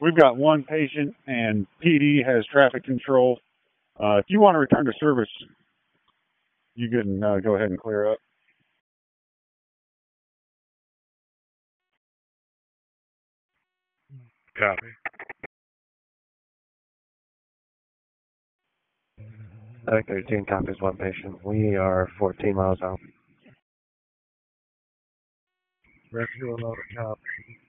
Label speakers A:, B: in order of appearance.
A: We've got one patient, and PD has traffic control. If you want to return to service, you can go ahead and clear up.
B: Copy.
C: Medic 13 copies one patient. We are 14 miles out.
B: Rescue another copy.